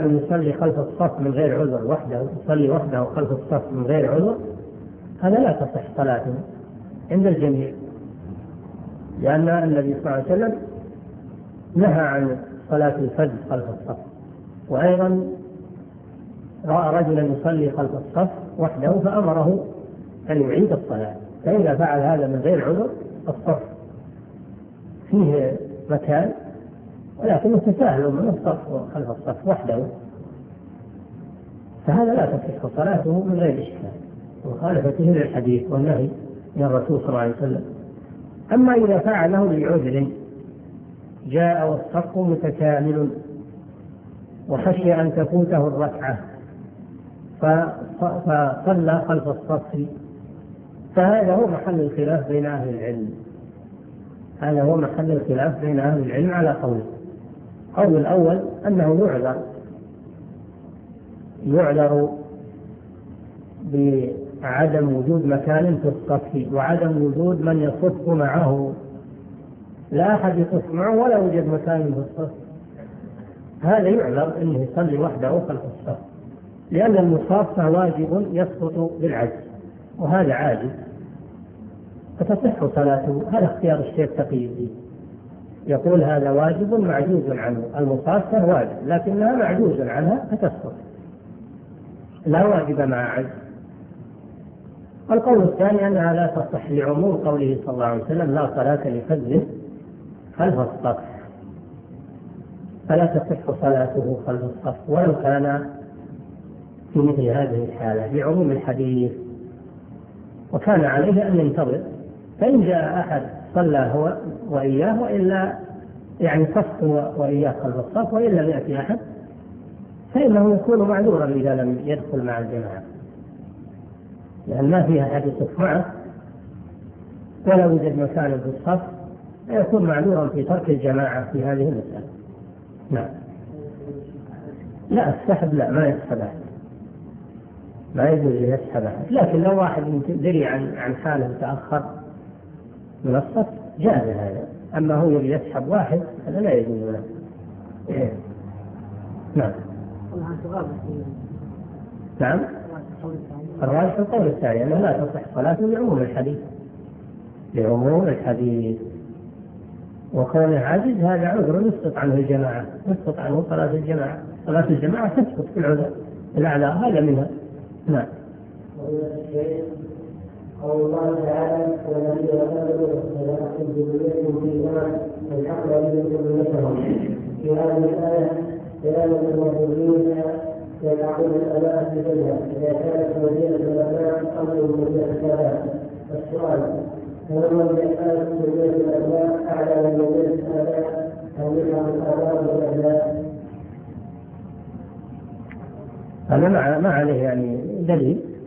أحد يصلي خلف الصف من غير عذر وحده، يصلي وحده خلف الصف من غير عذر، هذا لا تصح صلاته عند الجميع، لأن النبي صلى الله عليه وسلم نهى عن صلاة الفجر خلف الصف. وأيضا رأى رجلا يصلي خلف الصف وحده فأمره أن يعيد الصلاة، فإذا فعل هذا من غير عذر الصف فيه مكان، ولكن يتساهل من الصف خلف الصف وحده، فهذا لا تصح صلاته من غير إشكال، ومخالفته للحديث والنهي من الرسول صلى الله عليه وسلم. أما إذا فعله لعذر جاء والصف متكامل وخشي أن تفوته الركعة فصلى خلف الصف، فهذا هو محل الخلاف بين أهل العلم، هذا هو محل الخلاف بين أهل العلم على قول. قول الأول أنه يعذر بعدم وجود مكان في الصف وعدم وجود من يصف معه، لا أحد يصف معه ولا يوجد مكان في الصف، هذا يعذر أنه يصلي وحده خلف الصف، لأن المصافة واجب يسقط بالعجز، وهذا عاجز فتصح صلاته. هذا اختيار الشيخ تقي الدين، يقول هذا واجب معجوز عنه، المصافة واجب لكنها معجوز عنها فتسقط، لا واجب مع عجز. القول الثاني أنها لا تصح لعموم قوله صلى الله عليه وسلم لا صلاة لفذ خلف الصف، فلا تصح صلاته خلف الصف ولو كان في مثل هذه الحالة لعموم الحديث، وكان عليه أن ينتظر، فإن جاء أحد صلى هو وإياه، وإلا يعني صف وإياه خلف الصف، وإلا يأتي أحد فإنه يكون معذورا إذا لم يدخل مع الجماعة، لأن ما فيها أحد يصف معه ولا يوجد مكان في الصف، يكون معذورا في ترك الجماعة في هذه المسألة. نعم. لا السحب لا، ما يسحب أحد، ما يجوز يسحب أحد، لكن لو واحد دري عن حاله تأخر من الصف جاز هذا، أما هو يبي يسحب واحد هذا لا يجوز له. نعم. نعم. الراجح القول الثاني أنه لا تصح صلاته لعموم الحديث، لعموم الحديث، وكونه عاجز هذا عذر يسقط عنه الجماعة، يسقط عنه صلاة الجماعة، صلاة الجماعة تسقط في العذر الأعلى، هذا منها. نعم. قول الله تعالى والذين كفروا فلنحكم بذريتهم في الإيمان والحق بذريتهم، في هذه الآية كلام المؤمنين يلعقون الأباء في الجنة إذا كانت مدينة الأبناء أمر مدينة الآباء. السؤال: هل من كانت مدينة الأبناء أعلى من مدينة الآباء أو منها الآباء والأبناء؟ هذا ما عليه يعني دليل،